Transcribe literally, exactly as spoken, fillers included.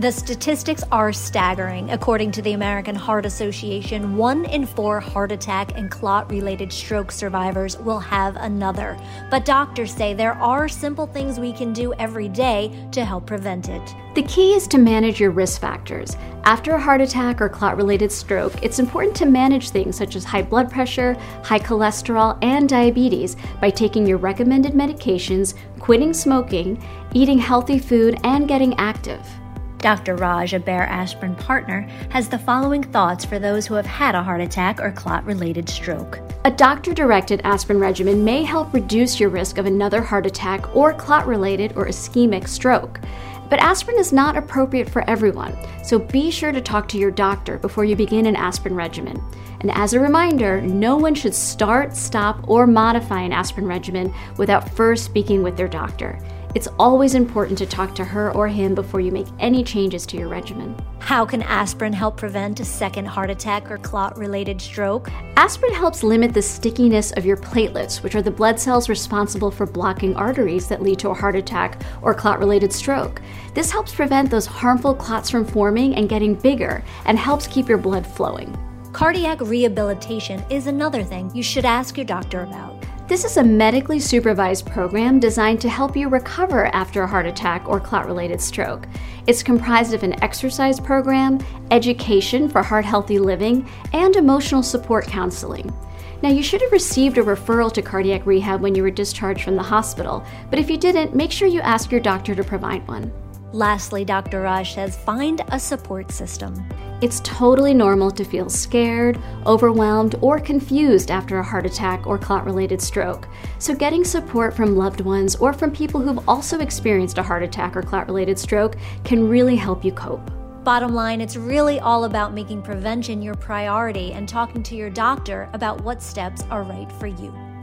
The statistics are staggering. According to the American Heart Association, one in four heart attack and clot-related stroke survivors will have another. But doctors say there are simple things we can do every day to help prevent it. The key is to manage your risk factors. After a heart attack or clot-related stroke, it's important to manage things such as high blood pressure, high cholesterol, and diabetes by taking your recommended medications, quitting smoking, eating healthy food, and getting active. Doctor Raj, a Bayer Aspirin partner, has the following thoughts for those who have had a heart attack or clot-related stroke. A doctor-directed aspirin regimen may help reduce your risk of another heart attack or clot-related or ischemic stroke. But aspirin is not appropriate for everyone, so be sure to talk to your doctor before you begin an aspirin regimen. And as a reminder, no one should start, stop, or modify an aspirin regimen without first speaking with their doctor. It's always important to talk to her or him before you make any changes to your regimen. How can aspirin help prevent a second heart attack or clot-related stroke? Aspirin helps limit the stickiness of your platelets, which are the blood cells responsible for blocking arteries that lead to a heart attack or clot-related stroke. This helps prevent those harmful clots from forming and getting bigger, and helps keep your blood flowing. Cardiac rehabilitation is another thing you should ask your doctor about. This is a medically supervised program designed to help you recover after a heart attack or clot-related stroke. It's comprised of an exercise program, education for heart-healthy living, and emotional support counseling. Now, you should have received a referral to cardiac rehab when you were discharged from the hospital, but if you didn't, make sure you ask your doctor to provide one. Lastly, Doctor Raj says find a support system. It's totally normal to feel scared, overwhelmed, or confused after a heart attack or clot-related stroke. So getting support from loved ones or from people who've also experienced a heart attack or clot-related stroke can really help you cope. Bottom line, it's really all about making prevention your priority and talking to your doctor about what steps are right for you.